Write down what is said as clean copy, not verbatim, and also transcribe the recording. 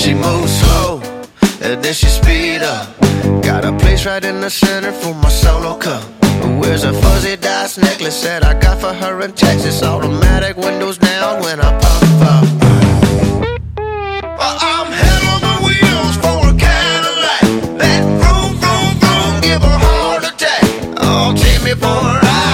She moves slow, and then she speed up. Got a place right in the center for my solo cup. Wears a fuzzy dice necklace that I got for her in Texas. Automatic windows down when I pop up. I'm head on my wheels for a Cadillac. That vroom, vroom, vroom, give a heart attack. Oh, take me for a